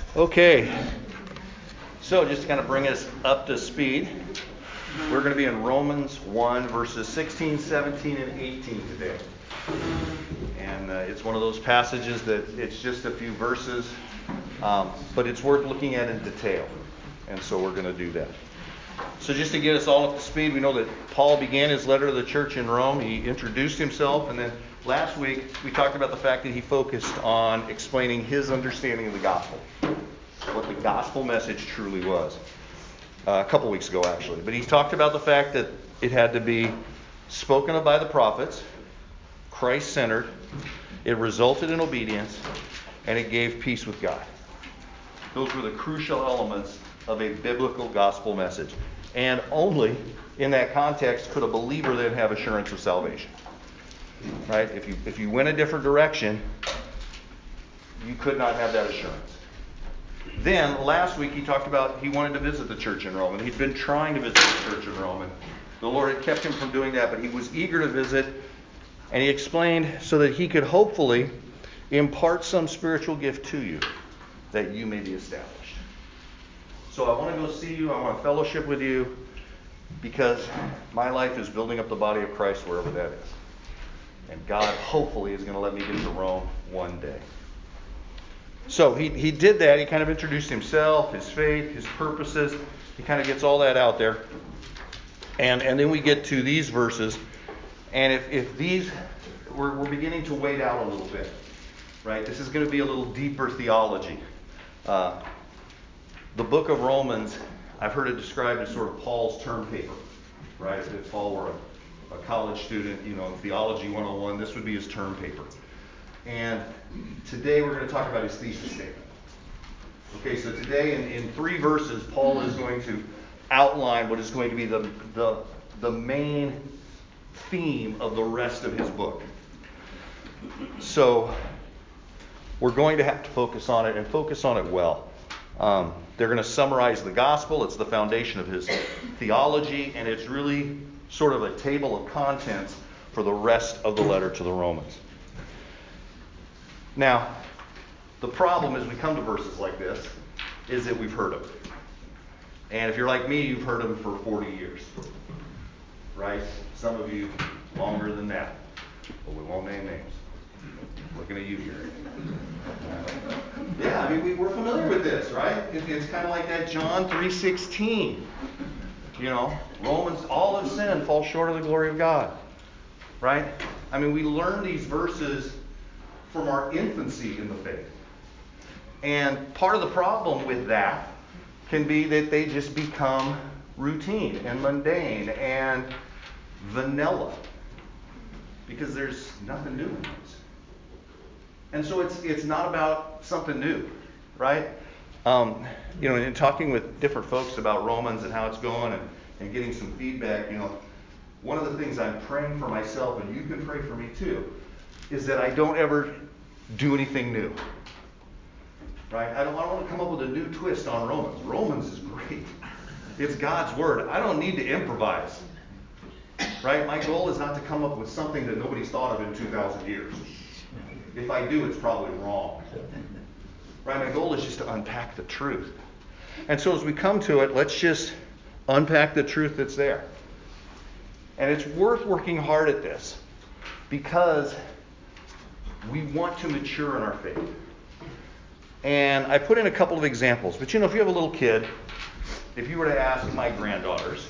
Okay, so just to kind of bring us up to speed, we're going to be in Romans 1, verses 16, 17, and 18 today. And it's one of those passages that it's just a few verses, but it's worth looking at in detail. And so we're going to do that. So just to get us all up to speed, we know that Paul began his letter to the church in Rome. He introduced himself, and then last week we talked about the fact that he focused on explaining his understanding of the gospel, what the gospel message truly was. A couple weeks ago, actually. But he talked about the fact that it had to be spoken of by the prophets, Christ-centered, it resulted in obedience, and it gave peace with God. Those were the crucial elements of a biblical gospel message. And only in that context could a believer then have assurance of salvation. Right? If you went a different direction, you could not have that assurance. Then, last week, he talked about he wanted to visit the church in Rome, and he'd been trying to visit the church in Rome, and the Lord had kept him from doing that, but he was eager to visit, and he explained so that he could hopefully impart some spiritual gift to you, that you may be established. So I want to go see you, I want to fellowship with you, because my life is building up the body of Christ wherever that is. And God, hopefully, is going to let me get to Rome one day. So he did that. He kind of introduced himself, his faith, his purposes. He kind of gets all that out there. And then we get to these verses. And if these, we're beginning to wade out a little bit. Right? This is going to be a little deeper theology. The book of Romans, I've heard it described as sort of Paul's term paper. Right? If Paul were a college student, Theology 101, this would be his term paper. And today we're going to talk about his thesis statement. Okay, so today in 3 verses, Paul is going to outline what is going to be the main theme of the rest of his book. So we're going to have to focus on it and focus on it well. They're going to summarize the gospel. It's the foundation of his theology, and it's really sort of a table of contents for the rest of the letter to the Romans. Now, the problem as we come to verses like this is that we've heard them. And if you're like me, you've heard them for 40 years. Right? Some of you longer than that. But we won't name names. Looking at you here. Yeah, I mean, we're familiar with this, right? It's kind of like that John 3:16. Romans, all of sin falls short of the glory of God. Right? I mean, we learn these verses from our infancy in the faith. And part of the problem with that can be that they just become routine and mundane and vanilla. Because there's nothing new in those. And so it's not about something new, right? In talking with different folks about Romans and how it's going and getting some feedback, one of the things I'm praying for myself, and you can pray for me too, is that I don't ever do anything new. Right? I don't want to come up with a new twist on Romans. Romans is great. It's God's word. I don't need to improvise. Right? My goal is not to come up with something that nobody's thought of in 2,000 years. If I do, it's probably wrong. Right? My goal is just to unpack the truth. And so as we come to it, let's just unpack the truth that's there. And it's worth working hard at this because we want to mature in our faith. And I put in a couple of examples. But if you have a little kid, if you were to ask my granddaughters,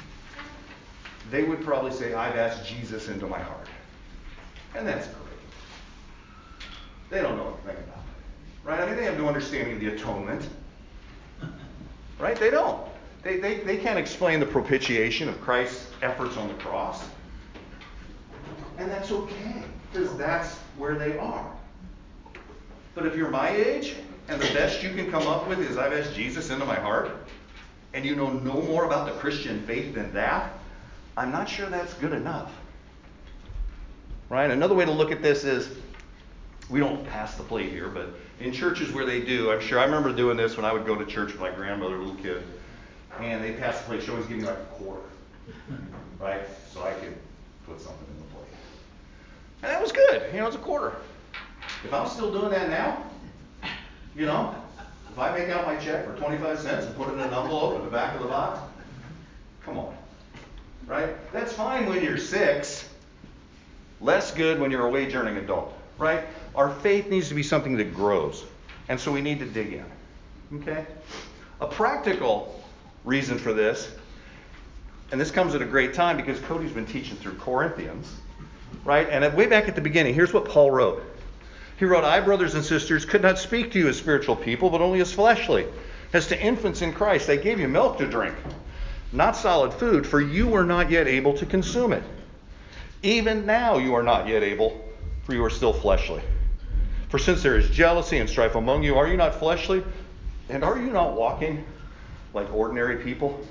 they would probably say, I've asked Jesus into my heart. And that's great. They don't know anything about it. Right? I mean, they have no understanding of the atonement. Right? They don't. They can't explain the propitiation of Christ's efforts on the cross. And that's okay, because that's where they are. But if you're my age, and the best you can come up with is I've asked Jesus into my heart, and you know no more about the Christian faith than that, I'm not sure that's good enough. Right? Another way to look at this is, we don't pass the plate here, but in churches where they do, I'm sure I remember doing this when I would go to church with my grandmother, little kid, and they pass the plate, she always give me like a quarter. Right? So I could put something in the plate. And that was good. It's a quarter. If I'm still doing that now, If I make out my check for 25 cents and put it in an envelope in the back of the box, come on. Right? That's fine when you're 6. Less good when you're a wage earning adult. Right? Our faith needs to be something that grows. And so we need to dig in. Okay? A practical reason for this, and this comes at a great time because Cody's been teaching through Corinthians. Right? And way back at the beginning, here's what Paul wrote. He wrote, I, brothers and sisters, could not speak to you as spiritual people, but only as fleshly. As to infants in Christ, I gave you milk to drink, not solid food, for you were not yet able to consume it. Even now you are not yet able, for you are still fleshly. For since there is jealousy and strife among you, are you not fleshly? And are you not walking like ordinary people?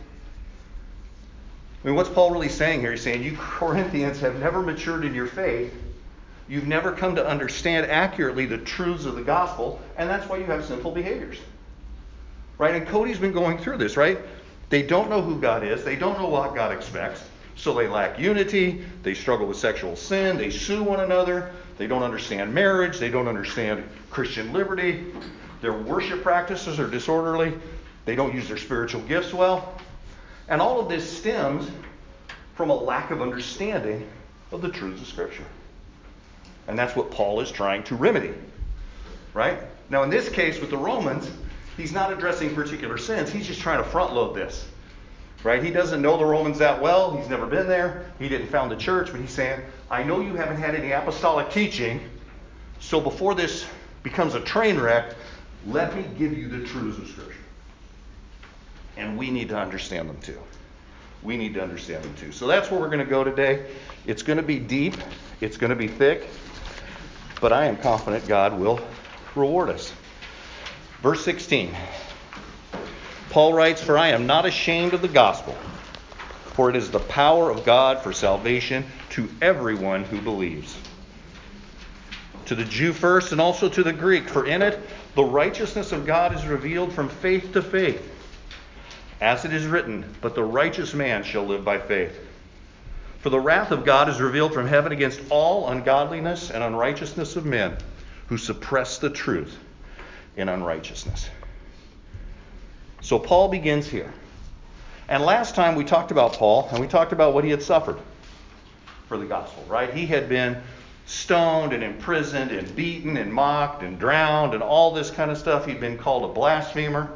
I mean, what's Paul really saying here? He's saying, you Corinthians have never matured in your faith. You've never come to understand accurately the truths of the gospel, and that's why you have sinful behaviors. Right? And Cody's been going through this, right? They don't know who God is. They don't know what God expects. So they lack unity. They struggle with sexual sin. They sue one another. They don't understand marriage. They don't understand Christian liberty. Their worship practices are disorderly. They don't use their spiritual gifts well. And all of this stems from a lack of understanding of the truths of Scripture. And that's what Paul is trying to remedy. Right? Now, in this case with the Romans, he's not addressing particular sins. He's just trying to front load this. Right? He doesn't know the Romans that well. He's never been there. He didn't found the church. But he's saying, I know you haven't had any apostolic teaching. So before this becomes a train wreck, let me give you the truths of Scripture. And we need to understand them too. We need to understand them too. So that's where we're going to go today. It's going to be deep. It's going to be thick. But I am confident God will reward us. Verse 16. Paul writes, for I am not ashamed of the gospel, for it is the power of God for salvation to everyone who believes. To the Jew first and also to the Greek, for in it the righteousness of God is revealed from faith to faith. As it is written, but the righteous man shall live by faith. For the wrath of God is revealed from heaven against all ungodliness and unrighteousness of men who suppress the truth in unrighteousness. So Paul begins here. And last time we talked about Paul, and we talked about what he had suffered for the gospel, right? He had been stoned and imprisoned and beaten and mocked and drowned and all this kind of stuff. He'd been called a blasphemer.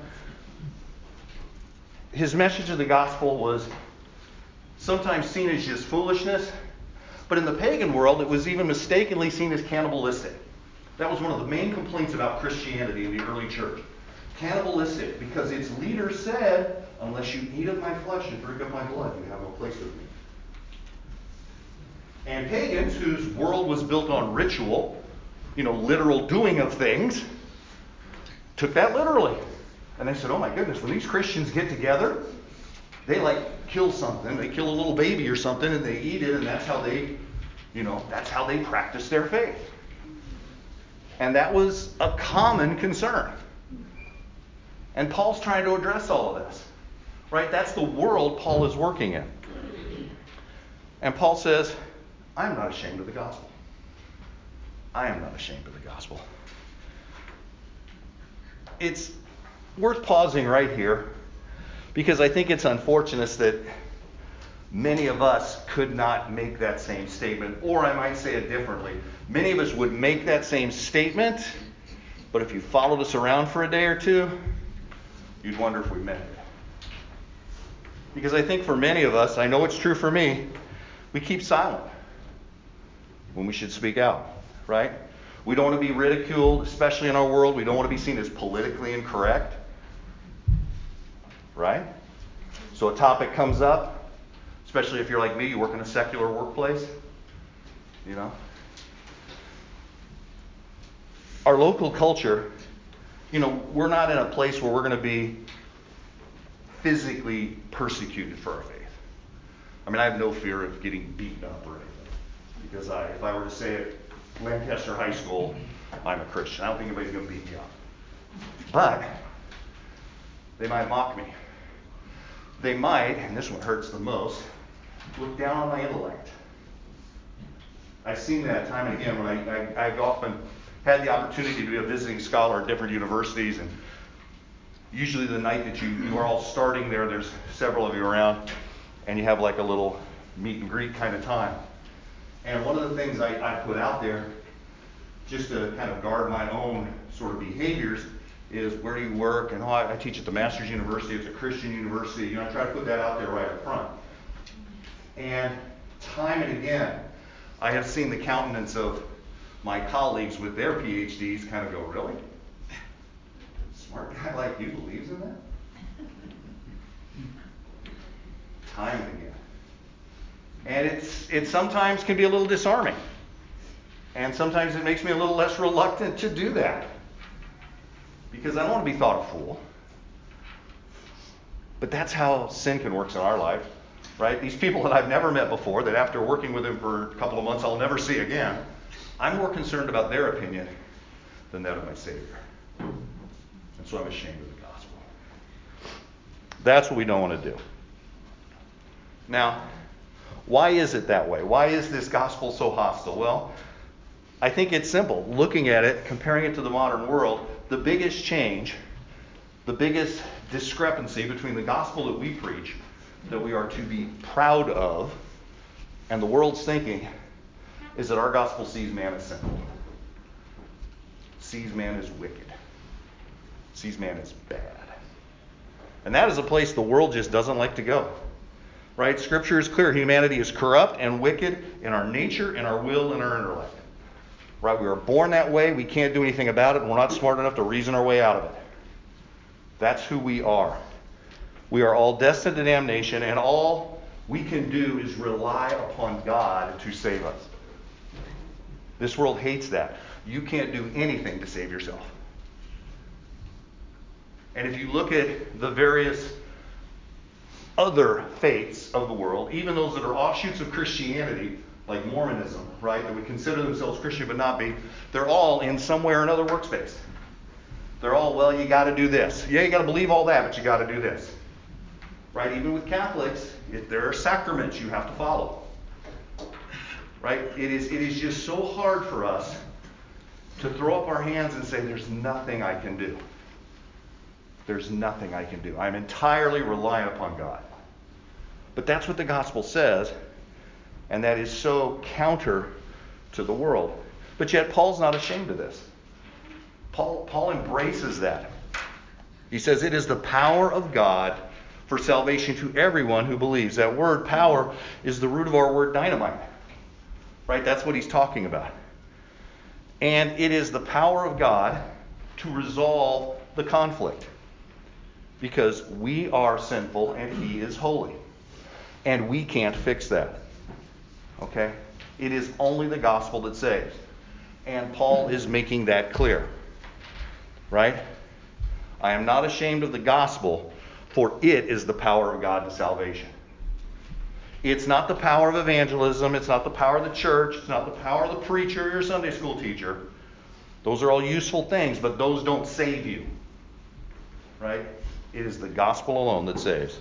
His message of the gospel was sometimes seen as just foolishness, but in the pagan world, it was even mistakenly seen as cannibalistic. That was one of the main complaints about Christianity in the early church. Cannibalistic, because its leader said, unless you eat of my flesh and drink of my blood, you have no place with me. And pagans, whose world was built on ritual, literal doing of things, took that literally. And they said, oh my goodness, when these Christians get together, they kill something. They kill a little baby or something and they eat it, and that's how they practice their faith. And that was a common concern. And Paul's trying to address all of this. Right? That's the world Paul is working in. And Paul says, I'm not ashamed of the gospel. I am not ashamed of the gospel. It's worth pausing right here because I think it's unfortunate that many of us could not make that same statement, or I might say it differently. Many of us would make that same statement, but if you followed us around for a day or two, you'd wonder if we meant it. Because I think for many of us, I know it's true for me, we keep silent when we should speak out, right? We don't want to be ridiculed, especially in our world. We don't want to be seen as politically incorrect, right? So a topic comes up, especially if you're like me, you work in a secular workplace, Our local culture, we're not in a place where we're going to be physically persecuted for our faith. I mean, I have no fear of getting beaten up or anything. Because if I were to say at Lancaster High School, I'm a Christian, I don't think anybody's going to beat me up. But they might mock me. They might, and this one hurts the most, look down on my intellect. I've seen that time and again when I've often had the opportunity to be a visiting scholar at different universities, and usually the night that you are all starting there, there's several of you around, and you have like a little meet and greet kind of time. And one of the things I put out there, just to kind of guard my own sort of behaviors, is where do you work? And I teach at the Masters University. It's a Christian university. I try to put that out there right up front. And time and again, I have seen the countenance of my colleagues with their PhDs kind of go, really? A smart guy like you believes in that? Time and again. And it sometimes can be a little disarming. And sometimes it makes me a little less reluctant to do that. Because I don't want to be thought a fool. But that's how sin can work in our life. Right? These people that I've never met before, that after working with them for a couple of months I'll never see again, I'm more concerned about their opinion than that of my Savior. And so I'm ashamed of the gospel. That's what we don't want to do. Now, why is it that way? Why is this gospel so hostile? Well, I think it's simple. Looking at it, comparing it to the modern world, the biggest change, the biggest discrepancy between the gospel that we preach, that we are to be proud of, and the world's thinking, is that our gospel sees man as sinful. Sees man as wicked. Sees man as bad. And that is a place the world just doesn't like to go. Right? Scripture is clear. Humanity is corrupt and wicked in our nature, in our will, and our intellect. Right? We are born that way. We can't do anything about it, and we're not smart enough to reason our way out of it. That's who we are. We are all destined to damnation, and all we can do is rely upon God to save us. This world hates that. You can't do anything to save yourself. And if you look at the various other faiths of the world, even those that are offshoots of Christianity, like Mormonism, right, that would consider themselves Christian but not be, they're all in some way or another works-based. They're all, well, you got to do this. Yeah, you got to believe all that, but you got to do this. Right? Even with Catholics, if there are sacraments you have to follow. Right? It is just so hard for us to throw up our hands and say, there's nothing I can do. There's nothing I can do. I'm entirely reliant upon God. But that's what the gospel says, and that is so counter to the world. But yet Paul's not ashamed of this. Paul embraces that. He says it is the power of God for salvation to everyone who believes. That word power is the root of our word dynamite. Right? That's what he's talking about. And it is the power of God to resolve the conflict. Because we are sinful and he is holy. And we can't fix that. Okay? It is only the gospel that saves. And Paul is making that clear. Right? I am not ashamed of the gospel, for it is the power of God to salvation. It's not the power of evangelism. It's not the power of the church. It's not the power of the preacher or your Sunday school teacher. Those are all useful things, but those don't save you. Right? It is the gospel alone that saves.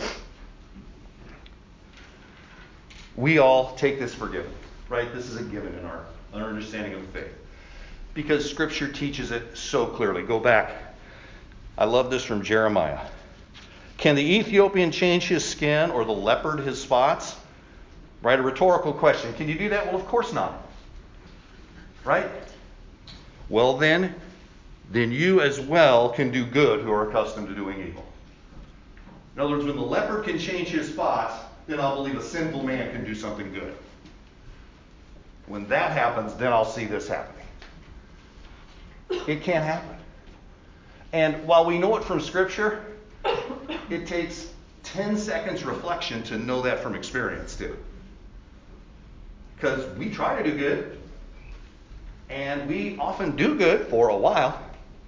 We all take this for given. Right? This is a given in our understanding of the faith. Because Scripture teaches it so clearly. Go back. I love this from Jeremiah. Can the Ethiopian change his skin or the leopard his spots? Right? A rhetorical question. Can you do that? Well, of course not. Right? Well, then you as well can do good who are accustomed to doing evil. In other words, when the leopard can change his spots, then I'll believe a sinful man can do something good. When that happens, then I'll see this happening. It can't happen. And while we know it from Scripture, it takes 10 seconds reflection to know that from experience too. Because we try to do good, and we often do good for a while.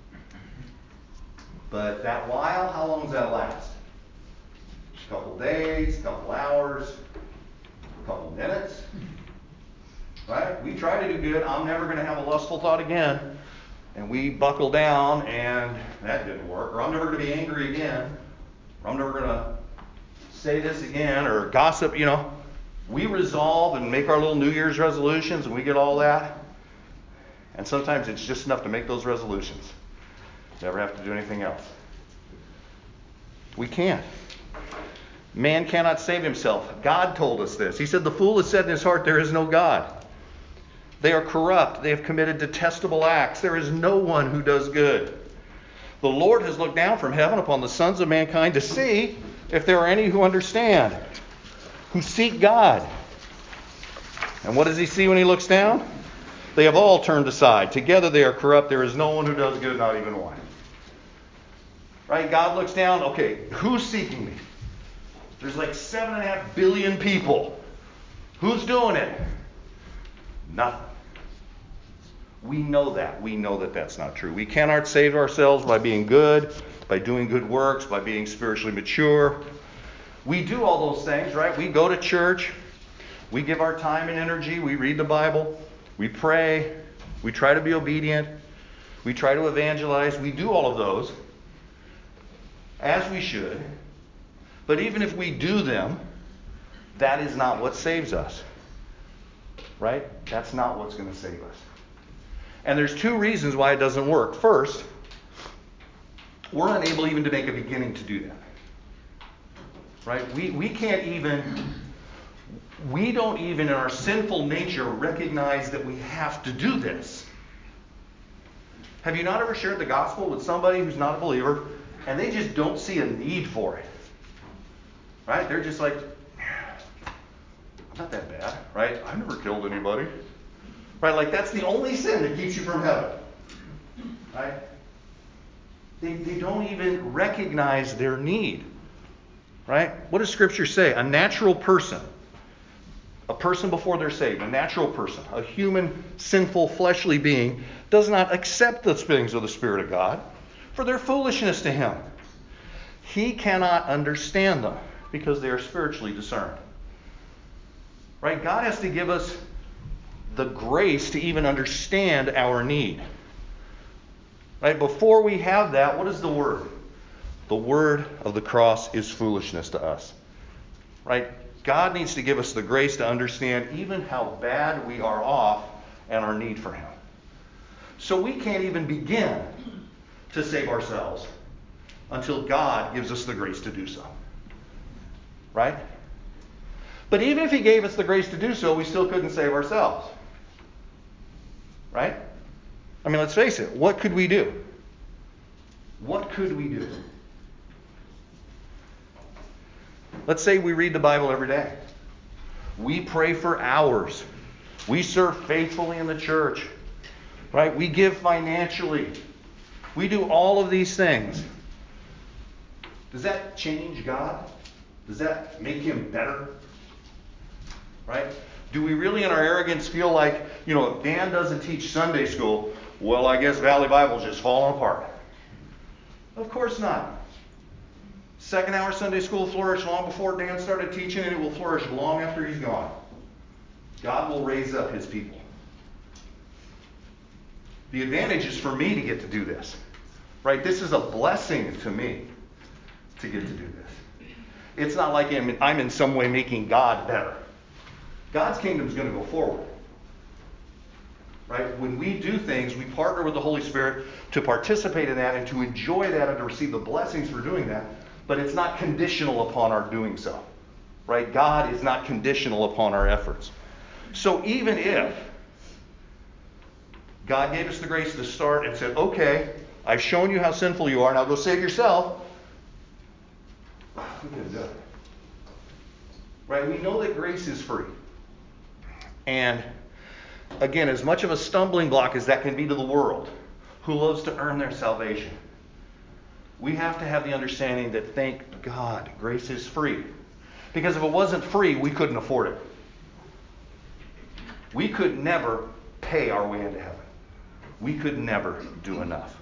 But that while, how long does that last? A couple days, a couple hours, a couple minutes. Right? We try to do good. I'm never going to have a lustful thought again. And we buckle down, and that didn't work. Or I'm never going to be angry again. Or I'm never going to say this again, or gossip, We resolve and make our little New Year's resolutions, and we get all that. And sometimes it's just enough to make those resolutions. Never have to do anything else. We can't. Man cannot save himself. God told us this. He said, the fool has said in his heart, there is no God. They are corrupt. They have committed detestable acts. There is no one who does good. The Lord has looked down from heaven upon the sons of mankind to see if there are any who understand, who seek God. And what does he see when he looks down? They have all turned aside. Together they are corrupt. There is no one who does good, not even one. Right? God looks down. Okay, who's seeking me? There's like 7.5 billion people. Who's doing it? Nothing. We know that. We know that that's not true. We cannot save ourselves by being good, by doing good works, by being spiritually mature. We do all those things, right? We go to church. We give our time and energy. We read the Bible. We pray. We try to be obedient. We try to evangelize. We do all of those as we should. But even if we do them, that is not what saves us. Right? That's not what's going to save us. And there's two reasons why it doesn't work. First, we're unable even to make a beginning to do that. Right? We can't even, we don't even in our sinful nature recognize that we have to do this. Have you not ever shared the gospel with somebody who's not a believer and they just don't see a need for it? Right? They're just like, I'm not that bad, right? I've never killed anybody. Right? Like that's the only sin that keeps you from heaven. Right? They don't even recognize their need. Right? What does Scripture say? A natural person, a person before they're saved, a natural person, a human, sinful, fleshly being, does not accept the things of the Spirit of God, for their foolishness to him. He cannot understand them because they are spiritually discerned. Right? God has to give us the grace to even understand our need. Right? Before we have that, what is the word? The word of the cross is foolishness to us. Right? God needs to give us the grace to understand even how bad we are off and our need for him. So we can't even begin to save ourselves until God gives us the grace to do so. Right? But even if he gave us the grace to do so, we still couldn't save ourselves. Right? I mean, let's face it. What could we do? What could we do? Let's say we read the Bible every day. We pray for hours. We serve faithfully in the church. Right? We give financially. We do all of these things. Does that change God? Does that make him better? Right? Do we really in our arrogance feel like, if Dan doesn't teach Sunday school, well, I guess Valley Bible's just falling apart? Of course not. Second hour Sunday school flourished long before Dan started teaching, and it will flourish long after he's gone. God will raise up his people. The advantage is for me to get to do this. Right? This is a blessing to me to get to do this. It's not like I'm in some way making God better. God's kingdom is going to go forward. Right? When we do things, we partner with the Holy Spirit to participate in that and to enjoy that and to receive the blessings for doing that. But it's not conditional upon our doing so. Right? God is not conditional upon our efforts. So even if God gave us the grace to start and said, okay, I've shown you how sinful you are, now go save yourself. We couldn't do it. Right? We know that grace is free. And again, as much of a stumbling block as that can be to the world, who loves to earn their salvation, we have to have the understanding that, thank God, grace is free. Because if it wasn't free, we couldn't afford it. We could never pay our way into heaven. We could never do enough.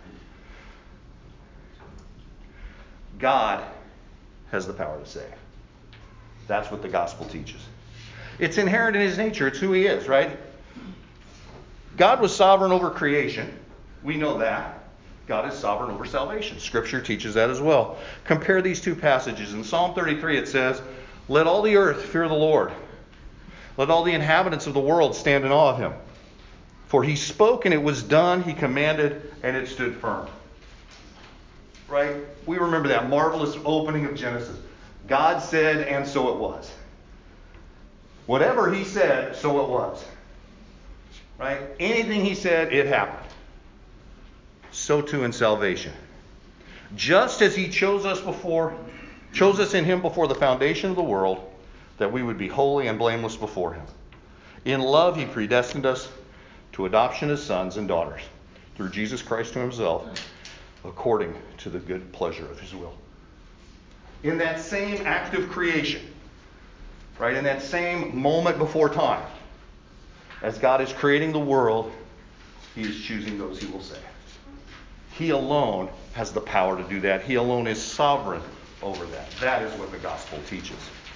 God has the power to save. That's what the gospel teaches. It's inherent in his nature. It's who he is, right? God was sovereign over creation. We know that. God is sovereign over salvation. Scripture teaches that as well. Compare these two passages. In Psalm 33 it says, "Let all the earth fear the Lord. Let all the inhabitants of the world stand in awe of him. For he spoke and it was done. He commanded and it stood firm." right? We remember that marvelous opening of Genesis. God said, and so it was. Whatever he said, so it was. Right? Anything he said, it happened. So too in salvation. Just as he chose us in him before the foundation of the world, that we would be holy and blameless before him. In love, he predestined us to adoption as sons and daughters through Jesus Christ to himself, according to the good pleasure of his will. In that same act of creation, right, in that same moment before time, as God is creating the world, he is choosing those he will save. He alone has the power to do that. He alone is sovereign over that. That is what the gospel teaches.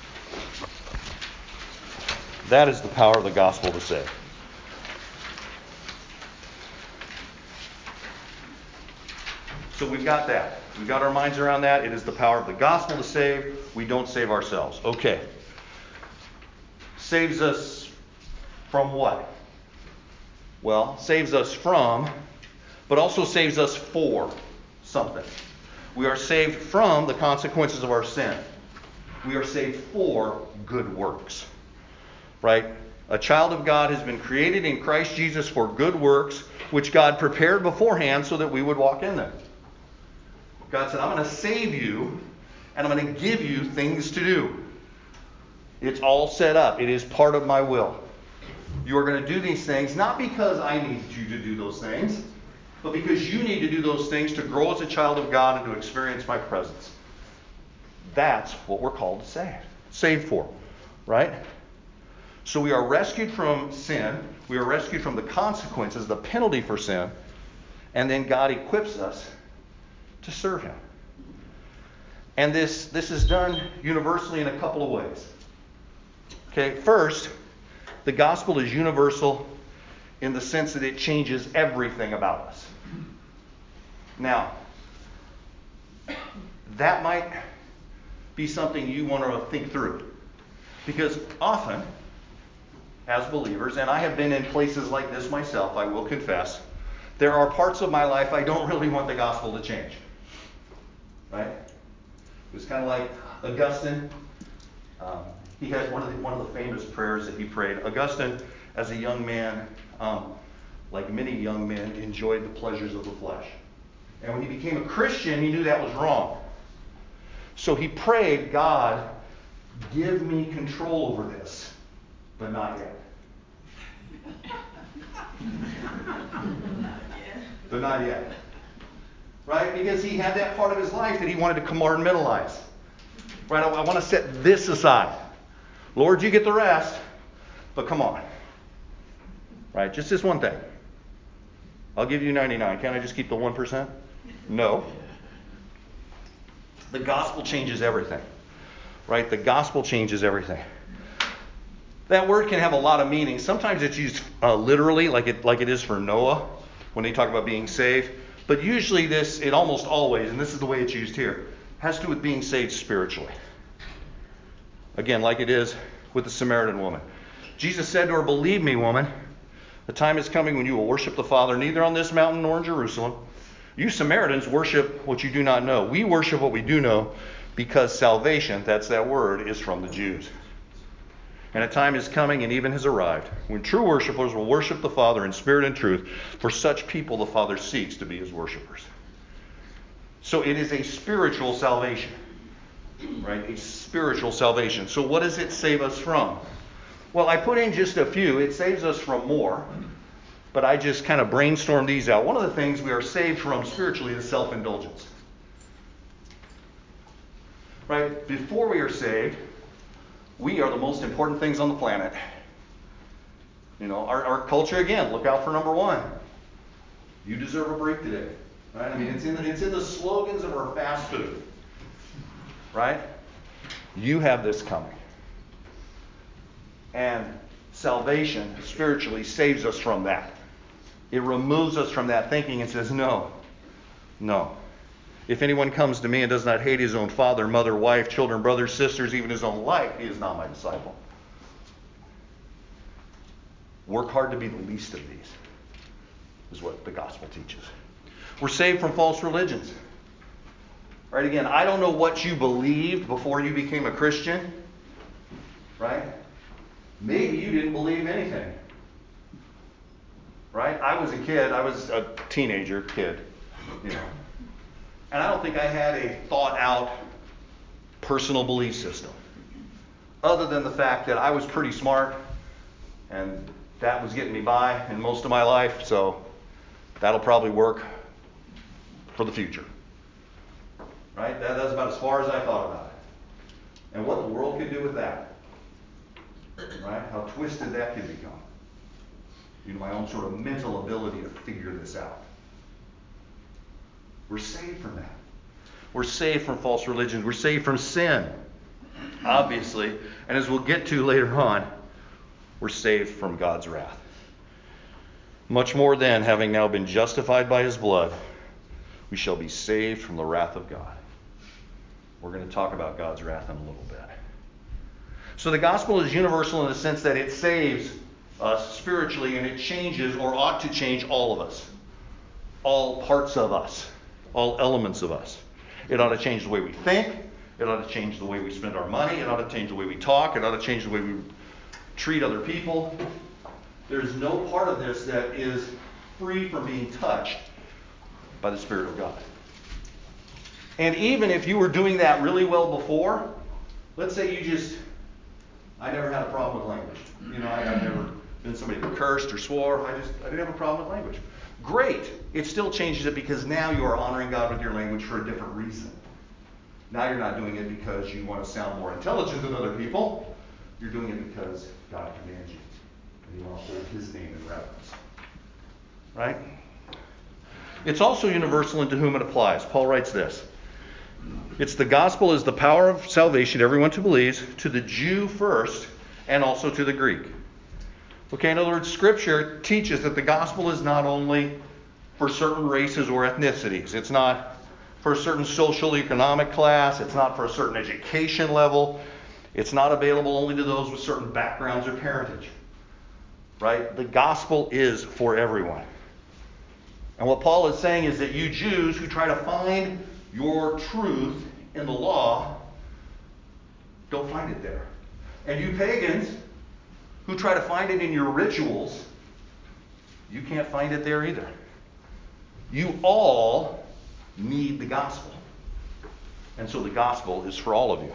That is the power of the gospel to save. So we've got that. We've got our minds around that. It is the power of the gospel to save. We don't save ourselves. Okay. Saves us from what? Well, saves us from, but also saves us for something. We are saved from the consequences of our sin. We are saved for good works. Right? A child of God has been created in Christ Jesus for good works, which God prepared beforehand so that we would walk in them. God said, I'm going to save you, and I'm going to give you things to do. It's all set up. It is part of my will. You are going to do these things, not because I need you to do those things, but because you need to do those things to grow as a child of God and to experience my presence. That's what we're called to save. Saved for. Right? So we are rescued from sin. We are rescued from the consequences, the penalty for sin. And then God equips us to serve him. And this is done universally in a couple of ways. Okay, first, the gospel is universal in the sense that it changes everything about us. Now, that might be something you want to think through. Because often, as believers, and I have been in places like this myself, I will confess, there are parts of my life I don't really want the gospel to change. Right? It was kind of like Augustine. He had one of the famous prayers that he prayed. Augustine, as a young man, like many young men, enjoyed the pleasures of the flesh. And when he became a Christian, he knew that was wrong. So he prayed, God, give me control over this, but not yet. But not yet. Right? Because he had that part of his life that he wanted to compartmentalize. Right? I want to set this aside. Lord, you get the rest, but come on. Right? Just this one thing. I'll give you 99. Can't I just keep the 1%? No. The gospel changes everything. Right? The gospel changes everything. That word can have a lot of meanings. Sometimes it's used literally, like it is for Noah when they talk about being saved. But usually it almost always, and this is the way it's used here, has to do with being saved spiritually. Again, like it is with the Samaritan woman. Jesus said to her, believe me, woman, the time is coming when you will worship the Father neither on this mountain nor in Jerusalem. You Samaritans worship what you do not know. We worship what we do know because salvation, that's that word, is from the Jews. And a time is coming and even has arrived when true worshipers will worship the Father in spirit and truth. For such people the Father seeks to be his worshipers. So it is a spiritual salvation. Right? A spiritual salvation. So what does it save us from? Well, I put in just a few. It saves us from more. But I just kind of brainstormed these out. One of the things we are saved from spiritually is self-indulgence. Right? Before we are saved, we are the most important things on the planet. You know, our culture, again, look out for number one. You deserve a break today. Right? I mean, it's in the slogans of our fast food. Right? You have this coming. And salvation, spiritually, saves us from that. It removes us from that thinking and says, no. If anyone comes to me and does not hate his own father, mother, wife, children, brothers, sisters, even his own life, he is not my disciple. Work hard to be the least of these, is what the gospel teaches. We're saved from false religions. Right? Again, I don't know what you believed before you became a Christian. Right? Maybe you didn't believe anything. Right? I was a kid. I was a teenager kid. And I don't think I had a thought out personal belief system. Other than the fact that I was pretty smart and that was getting me by in most of my life, so that'll probably work for the future. Right? That's about as far as I thought about it. And what the world could do with that. Right? How twisted that could become. My own sort of mental ability to figure this out. We're saved from that. We're saved from false religions. We're saved from sin, obviously. And as we'll get to later on, we're saved from God's wrath. Much more then, having now been justified by his blood, we shall be saved from the wrath of God. We're going to talk about God's wrath in a little bit. So the gospel is universal in the sense that it saves us spiritually, and it changes, or ought to change, all of us. All parts of us. All elements of us. It ought to change the way we think. It ought to change the way we spend our money. It ought to change the way we talk. It ought to change the way we treat other people. There's no part of this that is free from being touched by the Spirit of God. And even if you were doing that really well before, let's say I never had a problem with language. I've never been somebody who cursed or swore. I didn't have a problem with language. Great. It still changes it because now you are honoring God with your language for a different reason. Now you're not doing it because you want to sound more intelligent than other people. You're doing it because God commands you. And you want to hold his name in reverence. Right? It's also universal into whom it applies. Paul writes this. It's the gospel is the power of salvation to everyone who believes, to the Jew first, and also to the Greek. Okay, in other words, Scripture teaches that the gospel is not only for certain races or ethnicities. It's not for a certain social economic class. It's not for a certain education level. It's not available only to those with certain backgrounds or parentage. Right? The gospel is for everyone. And what Paul is saying is that you Jews who try to find your truth in the law, don't find it there. And you pagans who try to find it in your rituals, you can't find it there either. You all need the gospel. And so the gospel is for all of you.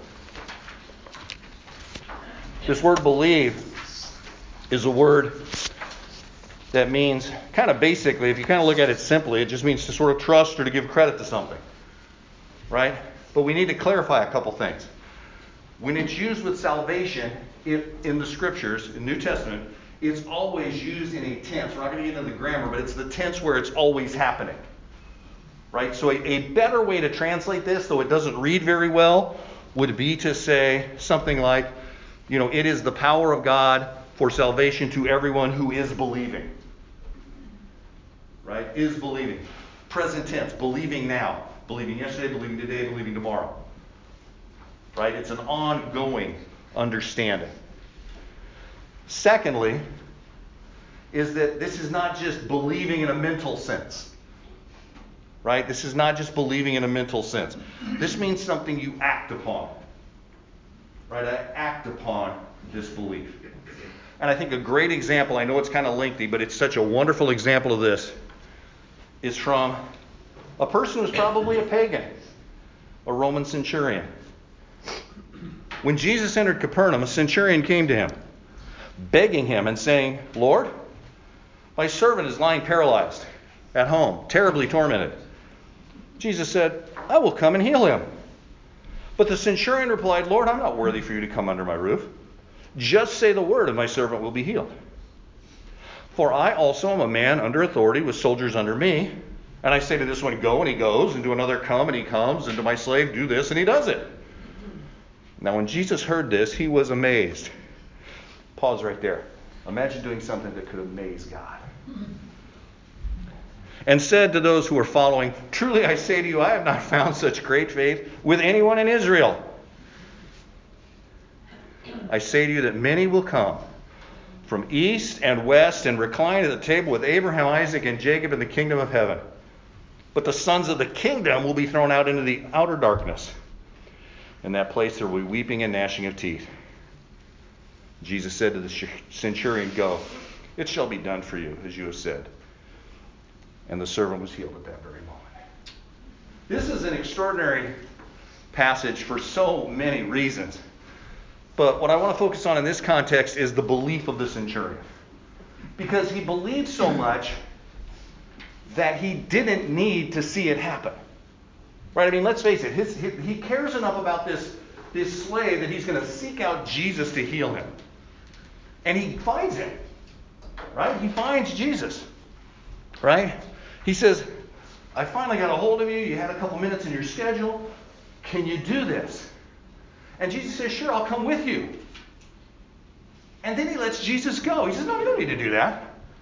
This word believe is a word that means, kind of basically, if you kind of look at it simply, it just means to sort of trust or to give credit to something. Right? But we need to clarify a couple things. When it's used with salvation, in the Scriptures, in New Testament, it's always used in a tense. We're not going to get into the grammar, but it's the tense where it's always happening. Right? So a better way to translate this, though it doesn't read very well, would be to say something like, it is the power of God for salvation to everyone who is believing. Right? Is believing. Present tense, believing now. Believing yesterday, believing today, believing tomorrow. Right? It's an ongoing understanding. Secondly, is that this is not just believing in a mental sense. Right? This is not just believing in a mental sense. This means something you act upon. Right? I act upon this belief. And I think a great example, I know it's kind of lengthy, but it's such a wonderful example of this, is from a person who's probably a pagan, a Roman centurion. When Jesus entered Capernaum, a centurion came to him, begging him and saying, "Lord, my servant is lying paralyzed at home, terribly tormented." Jesus said, "I will come and heal him." But the centurion replied, "Lord, I'm not worthy for you to come under my roof. Just say the word and my servant will be healed. For I also am a man under authority with soldiers under me. And I say to this one, go, and he goes, and to another, come, and he comes, and to my slave, do this, and he does it." Now when Jesus heard this, he was amazed. Pause right there. Imagine doing something that could amaze God. And said to those who were following, "Truly I say to you, I have not found such great faith with anyone in Israel. I say to you that many will come from east and west and recline at the table with Abraham, Isaac, and Jacob in the kingdom of heaven. But the sons of the kingdom will be thrown out into the outer darkness. In that place there will be weeping and gnashing of teeth. Jesus said to the centurion, "Go, it shall be done for you as you have said." And the servant was healed at that very moment. This is an extraordinary passage for so many reasons. But what I want to focus on in this context is the belief of the centurion. Because he believed so much that he didn't need to see it happen. Right? I mean, let's face it. He cares enough about this slave that he's going to seek out Jesus to heal him. And he finds him. Right? He finds Jesus. Right? He says, "I finally got a hold of you. You had a couple minutes in your schedule. Can you do this?" And Jesus says, "Sure, I'll come with you." And then he lets Jesus go. He says, "No, you don't need to do that."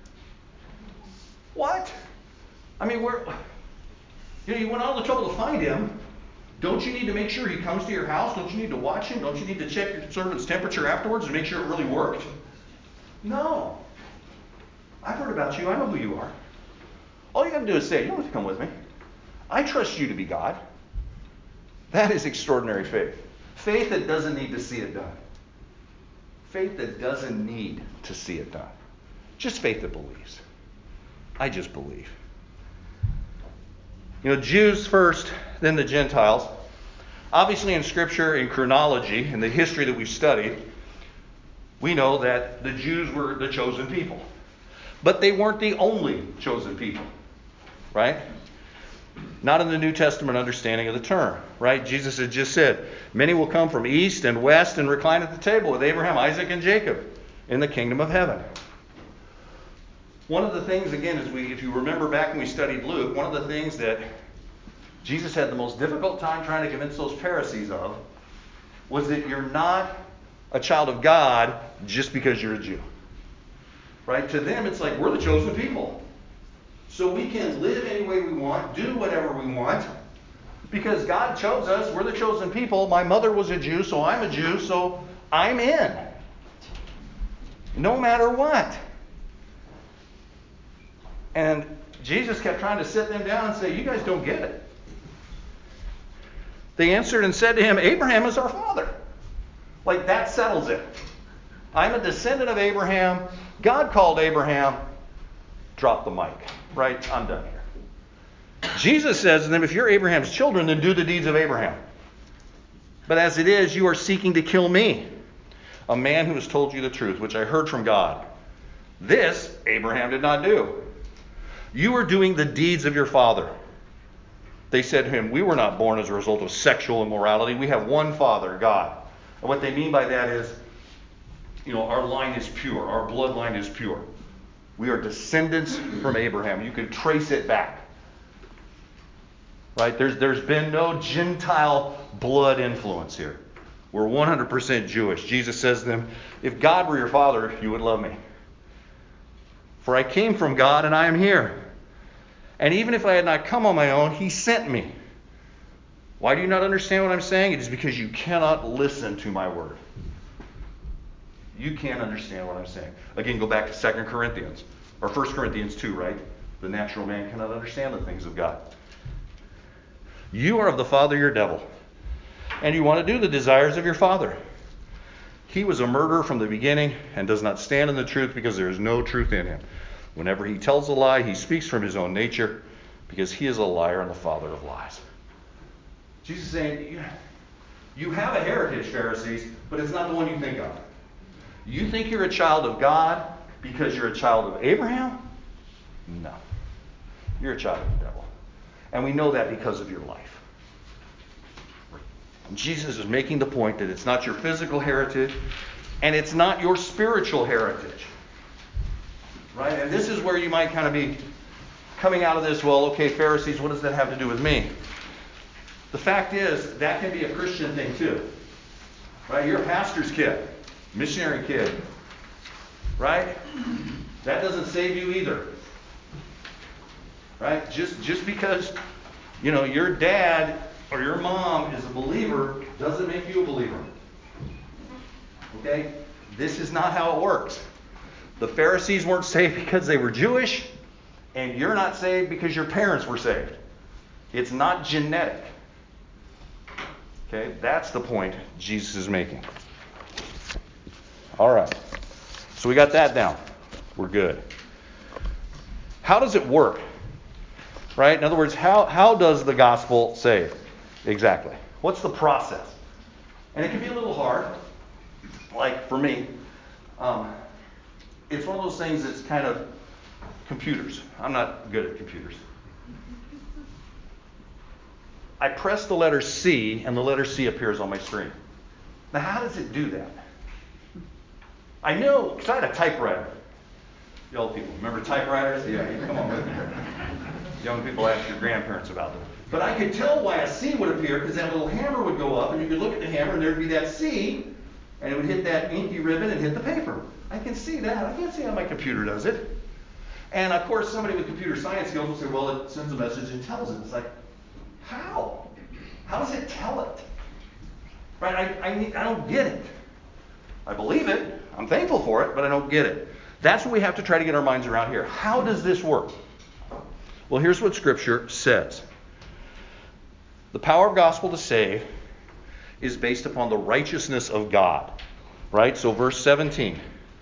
What? I mean, you went all the trouble to find him. Don't you need to make sure he comes to your house? Don't you need to watch him? Don't you need to check your servant's temperature afterwards and make sure it really worked? No. I've heard about you. I know who you are. All you got to do is say, "You don't have to come with me. I trust you to be God." That is extraordinary faith. Faith that doesn't need to see it done. Faith that doesn't need to see it done. Just faith that believes. I just believe. Jews first, then the Gentiles. Obviously in Scripture, in chronology, in the history that we've studied, we know that the Jews were the chosen people. But they weren't the only chosen people. Right? Not in the New Testament understanding of the term. Right? Jesus had just said, "Many will come from east and west and recline at the table with Abraham, Isaac, and Jacob in the kingdom of heaven." One of the things, again, if you remember back when we studied Luke, one of the things that Jesus had the most difficult time trying to convince those Pharisees of was that you're not a child of God just because you're a Jew. Right? To them, it's like, we're the chosen people. So we can live any way we want, do whatever we want, because God chose us. We're the chosen people. My mother was a Jew, so I'm a Jew, so I'm in. No matter what. And Jesus kept trying to sit them down and say, "You guys don't get it." They answered and said to him, "Abraham is our father." Like, that settles it. I'm a descendant of Abraham. God called Abraham. Drop the mic. Right? I'm done here. Jesus says to them, "If you're Abraham's children, then do the deeds of Abraham. But as it is, you are seeking to kill me, a man who has told you the truth, which I heard from God. This Abraham did not do. You are doing the deeds of your father." They said to him, "We were not born as a result of sexual immorality. We have one Father, God." And what they mean by that is, our line is pure. Our bloodline is pure. We are descendants from Abraham. You can trace it back. Right? There's been no Gentile blood influence here. We're 100% Jewish. Jesus says to them, "If God were your father, you would love me. For I came from God and I am here. And even if I had not come on my own, he sent me. Why do you not understand what I'm saying? It is because you cannot listen to my word." You can't understand what I'm saying. Again, go back to 2 Corinthians, or 1 Corinthians 2, right? The natural man cannot understand the things of God. You are of the father your devil, and you want to do the desires of your father. He was a murderer from the beginning and does not stand in the truth because there is no truth in him. Whenever he tells a lie, he speaks from his own nature because he is a liar and the father of lies. Jesus is saying, you have a heritage, Pharisees, but it's not the one you think of. You think you're a child of God because you're a child of Abraham? No. You're a child of the devil. And we know that because of your life. And Jesus is making the point that it's not your physical heritage and it's not your spiritual heritage. Right? And this is where you might kind of be coming out of this, well, okay, Pharisees, what does that have to do with me? The fact is, that can be a Christian thing too. Right? You're a pastor's kid. Missionary kid, right? That doesn't save you either, right? Just because, your dad or your mom is a believer doesn't make you a believer. Okay? This is not how it works. The Pharisees weren't saved because they were Jewish, and you're not saved because your parents were saved. It's not genetic. Okay, that's the point Jesus is making. All right. So we got that down. We're good. How does it work? Right? In other words, how does the gospel save? Exactly. What's the process? And it can be a little hard. Like for me, it's one of those things that's kind of computers. I'm not good at computers. I press the letter C, and the letter C appears on my screen. Now, how does it do that? I know, because I had a typewriter. The old people, remember typewriters? Yeah, you come on with me. Young people ask your grandparents about them. But I could tell why a C would appear, because that little hammer would go up, and you could look at the hammer, and there'd be that C, and it would hit that inky ribbon and hit the paper. I can see that. I can't see how my computer does it. And of course, somebody with computer science skills will say, well, it sends a message and tells it. It's like, how? How does it tell it? Right? I don't get it. I believe it. I'm thankful for it, but I don't get it. That's what we have to try to get our minds around here. How does this work? Well, here's what Scripture says. The power of gospel to save is based upon the righteousness of God. Right? So verse 17.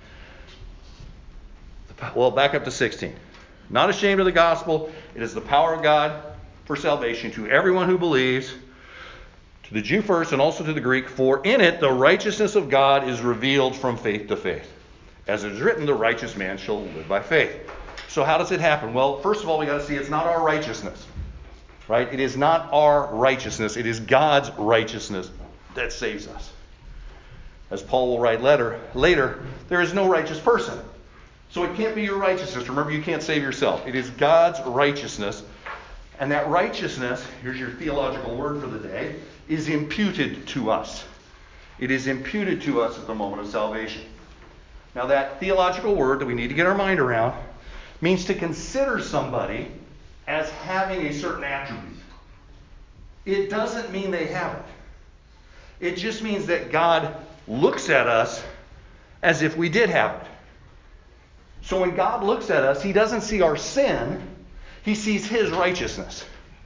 Well, back up to 16. Not ashamed of the gospel. It is the power of God for salvation to everyone who believes, to the Jew first and also to the Greek. For in it the righteousness of God is revealed from faith to faith. As it is written, the righteous man shall live by faith. So how does it happen? Well, first of all, we got to see it's not our righteousness. Right? It is not our righteousness. It is God's righteousness that saves us. As Paul will write later, there is no righteous person. So it can't be your righteousness. Remember, you can't save yourself. It is God's righteousness. And that righteousness, here's your theological word for the day, is imputed to us. It is imputed to us at the moment of salvation. Now that theological word that we need to get our mind around means to consider somebody as having a certain attribute. It doesn't mean they have it. It just means that God looks at us as if we did have it. So when God looks at us, He doesn't see our sin. He sees His righteousness.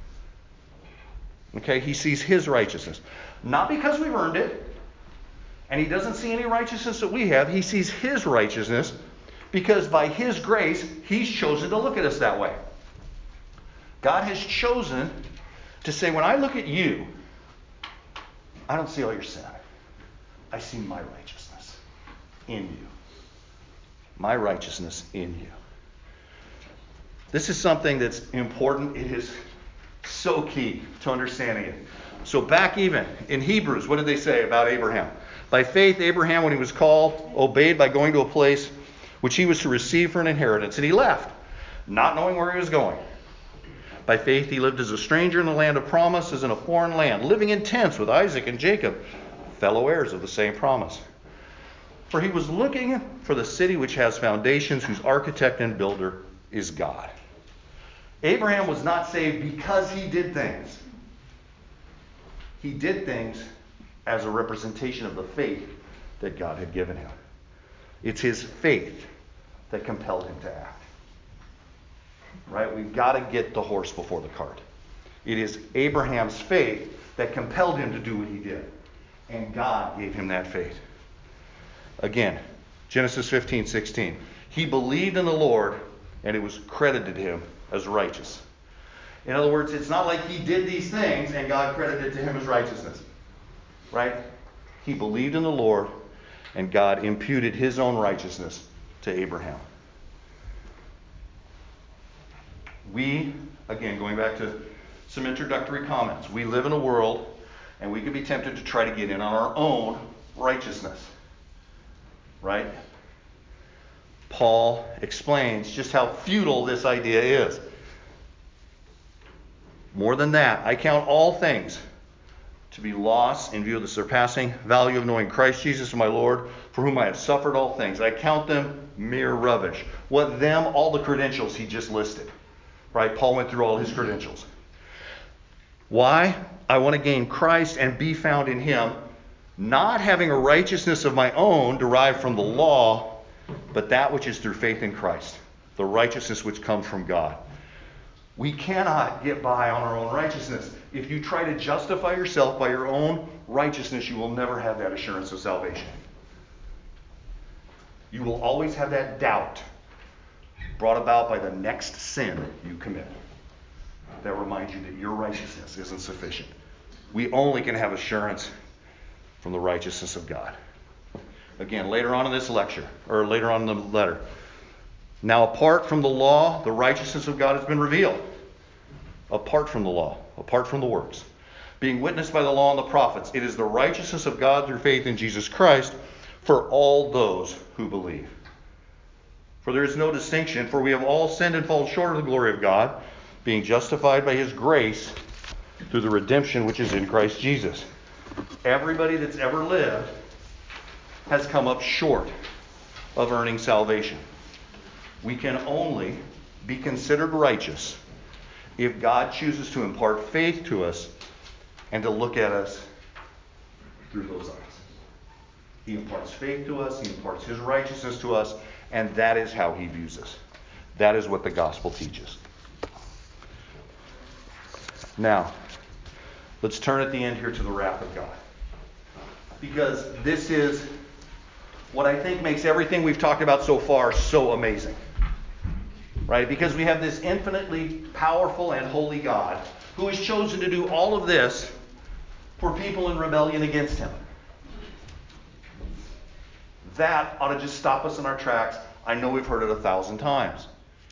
Okay? He sees His righteousness. Not because we've earned it. And He doesn't see any righteousness that we have. He sees His righteousness because by His grace, He's chosen to look at us that way. God has chosen to say, when I look at you, I don't see all your sin. I see my righteousness in you. My righteousness in you. This is something that's important. It is so key to understanding it. So back even in Hebrews, what did they say about Abraham? By faith, Abraham, when he was called, obeyed by going to a place which he was to receive for an inheritance. And he left, not knowing where he was going. By faith, he lived as a stranger in the land of promise, as in a foreign land, living in tents with Isaac and Jacob, fellow heirs of the same promise. For he was looking for the city which has foundations, whose architect and builder is God. Abraham was not saved because he did things. He did things as a representation of the faith that God had given him. It's his faith that compelled him to act. Right? We've got to get the horse before the cart. It is Abraham's faith that compelled him to do what he did. And God gave him that faith. Again, Genesis 15:16. He believed in the Lord, and it was credited to him as righteous. In other words, it's not like he did these things and God credited to him as righteousness. Right? He believed in the Lord, and God imputed His own righteousness to Abraham. We, again, going back to some introductory comments, we live in a world, and we can be tempted to try to get in on our own righteousness. Right? Paul explains just how futile this idea is. More than that, I count all things to be lost in view of the surpassing value of knowing Christ Jesus my Lord, for whom I have suffered all things. I count them mere rubbish. What them? All the credentials he just listed. Right? Paul went through all his credentials. Why? I want to gain Christ and be found in Him, not having a righteousness of my own derived from the law, but that which is through faith in Christ, the righteousness which comes from God. We cannot get by on our own righteousness. If you try to justify yourself by your own righteousness, you will never have that assurance of salvation. You will always have that doubt brought about by the next sin you commit that reminds you that your righteousness isn't sufficient. We only can have assurance from the righteousness of God. Again, later on in this lecture, or later on in the letter, now apart from the law, the righteousness of God has been revealed. Apart from the law, apart from the works, being witnessed by the law and the prophets, it is the righteousness of God through faith in Jesus Christ for all those who believe. For there is no distinction, for we have all sinned and fallen short of the glory of God, being justified by his grace through the redemption which is in Christ Jesus. Everybody that's ever lived has come up short of earning salvation. We can only be considered righteous if God chooses to impart faith to us and to look at us through those eyes. He imparts faith to us, he imparts his righteousness to us, and that is how he views us. That is what the gospel teaches. Now, let's turn at the end here to the wrath of God. Because this is what I think makes everything we've talked about so far so amazing. Right? Because we have this infinitely powerful and holy God who has chosen to do all of this for people in rebellion against him. That ought to just stop us in our tracks. I know we've heard it 1,000 times.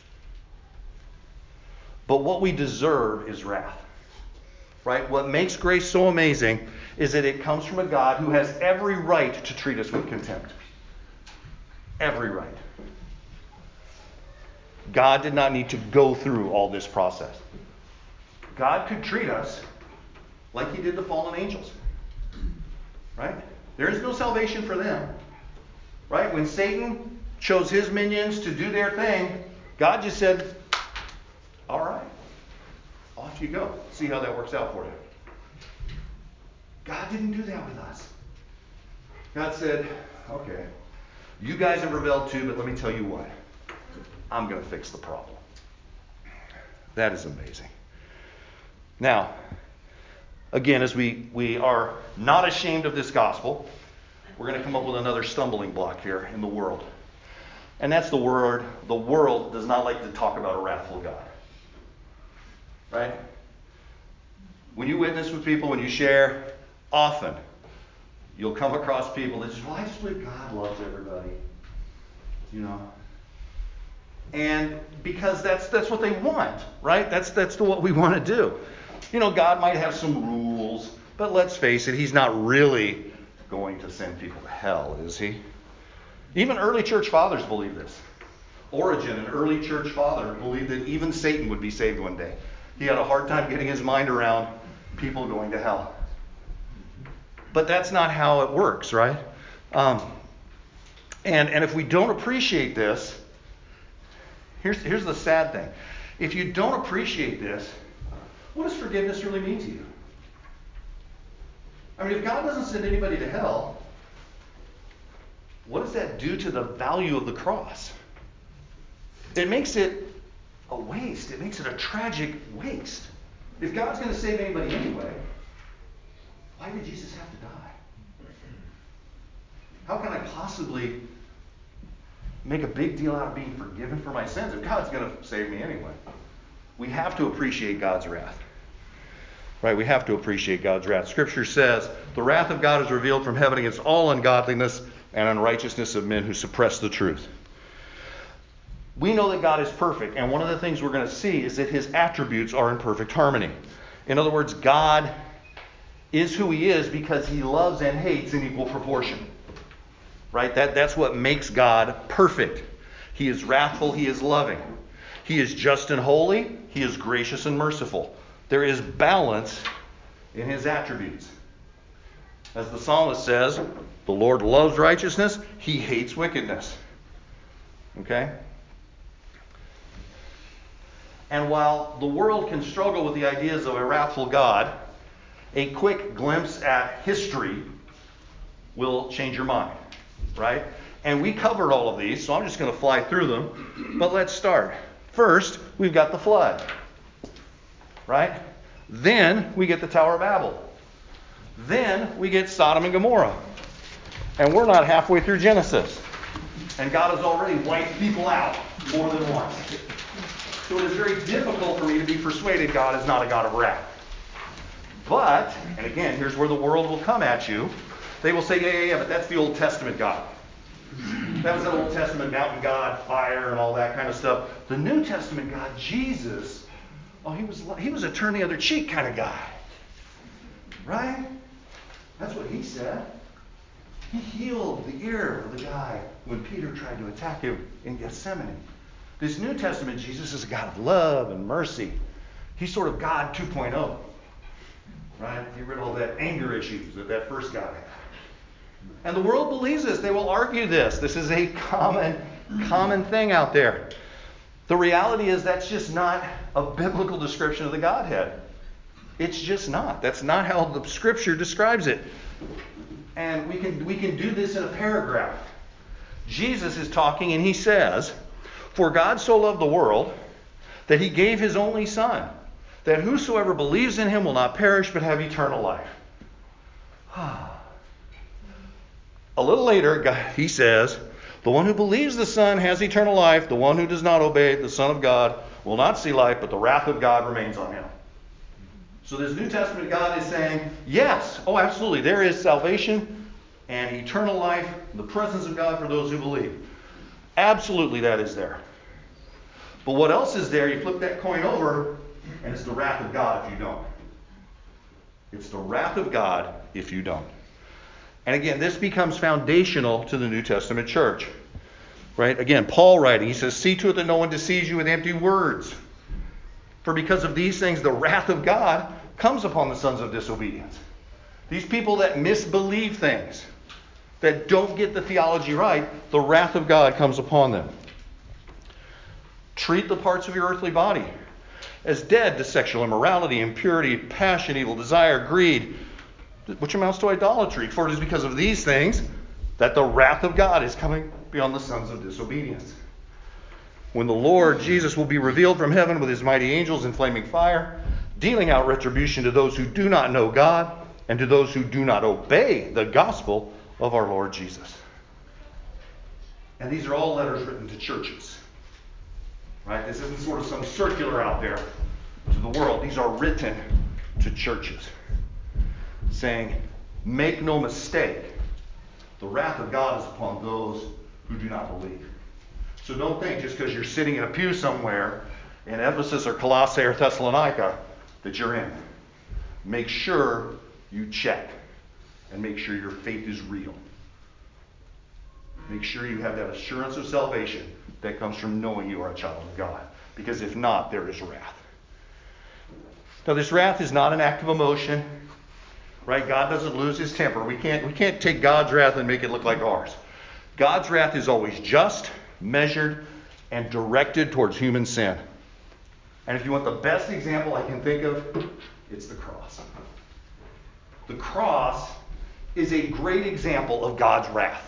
But what we deserve is wrath. Right? What makes grace so amazing is that it comes from a God who has every right to treat us with contempt. Every right. God did not need to go through all this process. God could treat us like he did the fallen angels. Right? There is no salvation for them. Right? When Satan chose his minions to do their thing, God just said, all right, off you go. See how that works out for you. God didn't do that with us. God said, okay, you guys have rebelled too, but let me tell you what. I'm going to fix the problem. That is amazing. Now, again, as we are not ashamed of this gospel, we're going to come up with another stumbling block here in the world. And that's the word. The world does not like to talk about a wrathful God. Right? When you witness with people, when you share, often you'll come across people that just, well, I just believe God loves everybody. You know? And because that's what they want, right? That's what we want to do. You know, God might have some rules, but let's face it, he's not really going to send people to hell, is he? Even early church fathers believe this. Origen, an early church father, believed that even Satan would be saved one day. He had a hard time getting his mind around people going to hell. But that's not how it works, right? And if we don't appreciate this, here's the sad thing. If you don't appreciate this, what does forgiveness really mean to you? I mean, if God doesn't send anybody to hell, what does that do to the value of the cross? It makes it a waste. It makes it a tragic waste. If God's going to save anybody anyway, why did Jesus have to die? How can I possibly make a big deal out of being forgiven for my sins if God's going to save me anyway? We have to appreciate God's wrath. Right? We have to appreciate God's wrath. Scripture says, the wrath of God is revealed from heaven against all ungodliness and unrighteousness of men who suppress the truth. We know that God is perfect, and one of the things we're going to see is that his attributes are in perfect harmony. In other words, God is who he is because he loves and hates in equal proportion. Right? That's what makes God perfect. He is wrathful, he is loving. He is just and holy, he is gracious and merciful. There is balance in his attributes. As the psalmist says, the Lord loves righteousness, he hates wickedness. Okay? And while the world can struggle with the ideas of a wrathful God, a quick glimpse at history will change your mind. Right? And we covered all of these, so I'm just going to fly through them. But let's start. First, we've got the flood. right? Then we get the Tower of Babel. Then we get Sodom and Gomorrah. And we're not halfway through Genesis. And God has already wiped people out more than once. So it is very difficult for me to be persuaded God is not a God of wrath. But, and again, here's where the world will come at you. They will say, yeah, but that's the Old Testament God. That was the Old Testament mountain God, fire, and all that kind of stuff. The New Testament God, Jesus, oh, he was a turn the other cheek kind of guy. Right? That's what he said. He healed the ear of the guy when Peter tried to attack him in Gethsemane. This New Testament Jesus is a God of love and mercy. He's sort of God 2.0. Right? He rid all that anger issues that first guy had. And the world believes this. They will argue this. This is a common thing out there. The reality is that's just not a biblical description of the Godhead. It's just not. That's not how the Scripture describes it. And we can do this in a paragraph. Jesus is talking and he says, "For God so loved the world that he gave his only Son, that whosoever believes in him will not perish but have eternal life." A little later, he says, "The one who believes the Son has eternal life. The one who does not obey the Son of God will not see life, but the wrath of God remains on him." So this New Testament God is saying, yes, oh absolutely, there is salvation and eternal life, the presence of God for those who believe. Absolutely that is there. But what else is there? You flip that coin over, and it's the wrath of God if you don't. It's the wrath of God if you don't. And again, this becomes foundational to the New Testament church. Right? Again, Paul writing, he says, "See to it that no one deceives you with empty words. For because of these things, the wrath of God comes upon the sons of disobedience." These people that misbelieve things, that don't get the theology right, the wrath of God comes upon them. Treat the parts of your earthly body as dead to sexual immorality, impurity, passion, evil desire, greed, which amounts to idolatry. For it is because of these things that the wrath of God is coming beyond the sons of disobedience. When the Lord Jesus will be revealed from heaven with his mighty angels in flaming fire, dealing out retribution to those who do not know God and to those who do not obey the gospel of our Lord Jesus. And these are all letters written to churches. Right? This isn't sort of some circular out there to the world. These are written to churches, saying, make no mistake, the wrath of God is upon those who do not believe. So don't think just because you're sitting in a pew somewhere in Ephesus or Colossae or Thessalonica that you're in. Make sure you check and make sure your faith is real. Make sure you have that assurance of salvation that comes from knowing you are a child of God. Because if not, there is wrath. Now, this wrath is not an act of emotion. Right? God doesn't lose his temper. We can't take God's wrath and make it look like ours. God's wrath is always just, measured, and directed towards human sin. And if you want the best example I can think of, it's the cross. The cross is a great example of God's wrath.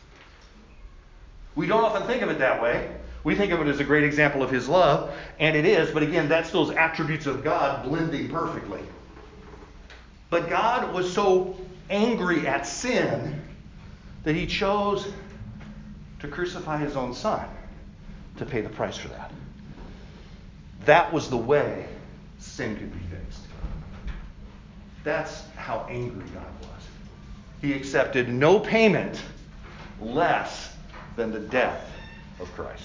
We don't often think of it that way. We think of it as a great example of his love, and it is, but again, that's those attributes of God blending perfectly. But God was so angry at sin that he chose to crucify his own son to pay the price for that. That was the way sin could be fixed. That's how angry God was. He accepted no payment less than the death of Christ.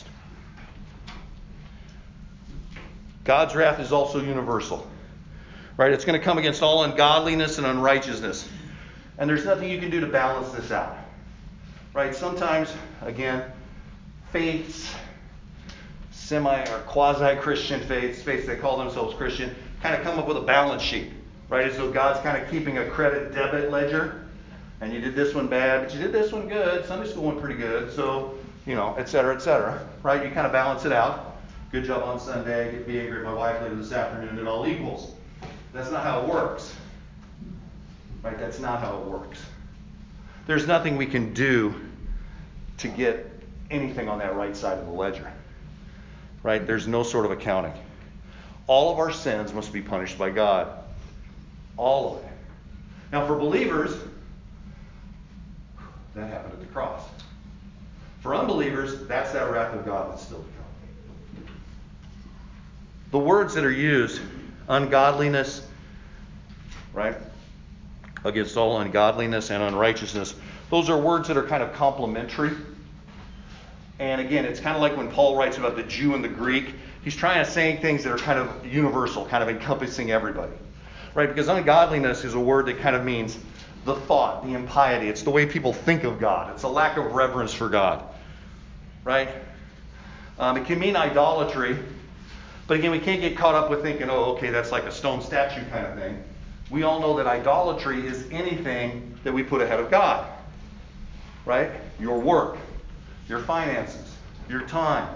God's wrath is also universal. Right? It's going to come against all ungodliness and unrighteousness. And there's nothing you can do to balance this out. Right? Sometimes, again, faiths, semi or quasi-Christian faiths that call themselves Christian, kind of come up with a balance sheet. Right? As though God's kind of keeping a credit debit ledger. And you did this one bad, but you did this one good. Sunday school went pretty good. So, et cetera, et cetera. Right? You kind of balance it out. Good job on Sunday. Get be angry at my wife later this afternoon. It all equals. That's not how it works. Right? That's not how it works. There's nothing we can do to get anything on that right side of the ledger. Right? There's no sort of accounting. All of our sins must be punished by God. All of it. Now for believers, that happened at the cross. For unbelievers, that's that wrath of God that's still to come. The words that are used, ungodliness, right? Against all ungodliness and unrighteousness, those are words that are kind of complementary. And again, it's kind of like when Paul writes about the Jew and the Greek. He's trying to say things that are kind of universal, kind of encompassing everybody. Right? Because ungodliness is a word that kind of means the thought, the impiety. It's the way people think of God. It's a lack of reverence for God. Right? It can mean idolatry. But again, we can't get caught up with thinking, oh, okay, that's like a stone statue kind of thing. We all know that idolatry is anything that we put ahead of God. Right? Your work, your finances, your time,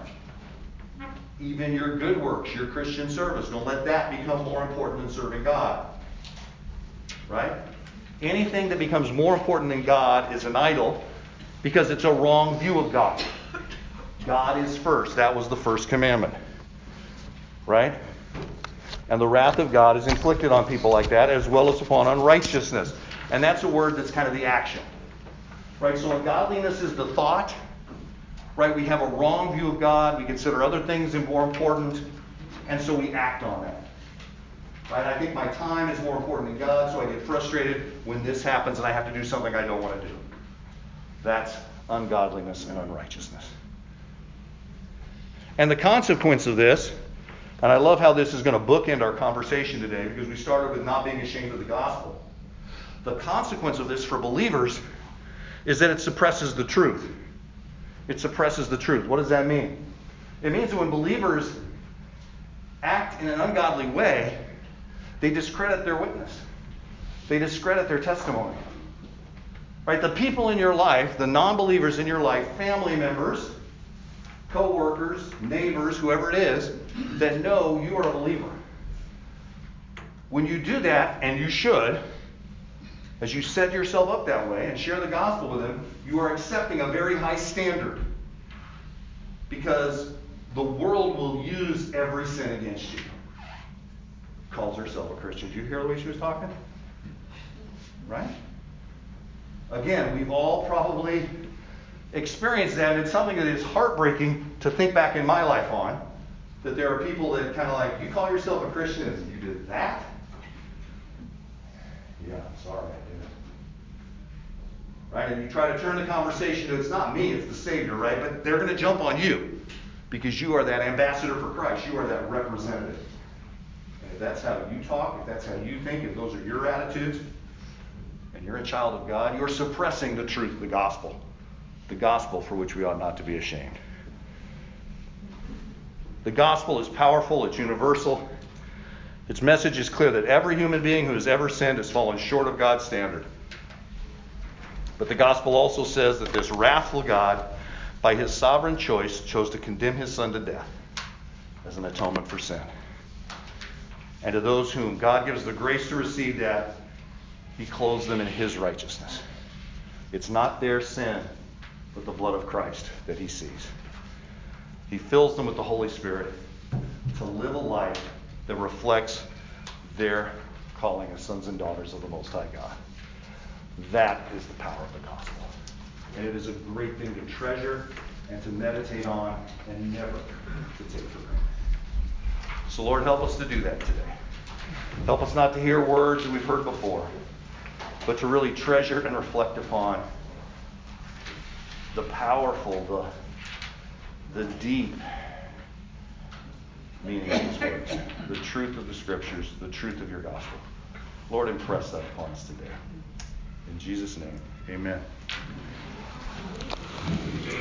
even your good works, your Christian service. Don't let that become more important than serving God. Right? Anything that becomes more important than God is an idol because it's a wrong view of God. God is first. That was the first commandment. Right? And the wrath of God is inflicted on people like that as well as upon unrighteousness. And that's a word that's kind of the action. Right? So ungodliness is the thought. Right? We have a wrong view of God. We consider other things more important. And so we act on that. Right? I think my time is more important than God, so I get frustrated when this happens and I have to do something I don't want to do. That's ungodliness and unrighteousness. And the consequence of this, and I love how this is going to bookend our conversation today because we started with not being ashamed of the gospel. The consequence of this for believers is that it suppresses the truth. It suppresses the truth. What does that mean? It means that when believers act in an ungodly way, they discredit their witness. They discredit their testimony. Right? The people in your life, the non-believers in your life, family members, co-workers, neighbors, whoever it is, that know you are a believer. When you do that, and you should, as you set yourself up that way and share the gospel with them, you are accepting a very high standard. Because the world will use every sin against you. Calls herself a Christian. Did you hear the way she was talking? Right? Again, we've all probably experienced that, and it's something that is heartbreaking to think back in my life on. That there are people that kind of like, you call yourself a Christian and you did that? Yeah, I'm sorry I did. Right? And you try to turn the conversation to, it's not me, it's the Savior, right? But they're going to jump on you because you are that ambassador for Christ. You are that representative. And if that's how you talk, if that's how you think, if those are your attitudes, and you're a child of God, you're suppressing the truth of the gospel for which we ought not to be ashamed. The gospel is powerful, it's universal. Its message is clear that every human being who has ever sinned has fallen short of God's standard. But the gospel also says that this wrathful God, by his sovereign choice, chose to condemn his son to death as an atonement for sin. And to those whom God gives the grace to receive that, he clothes them in his righteousness. It's not their sin, but the blood of Christ that he sees. He fills them with the Holy Spirit to live a life that reflects their calling as sons and daughters of the Most High God. That is the power of the gospel. And it is a great thing to treasure and to meditate on and never to take for granted. So Lord, help us to do that today. Help us not to hear words that we've heard before, but to really treasure and reflect upon the powerful, the deep meaning of these words, the truth of the Scriptures, the truth of your gospel. Lord, impress that upon us today. In Jesus' name, amen.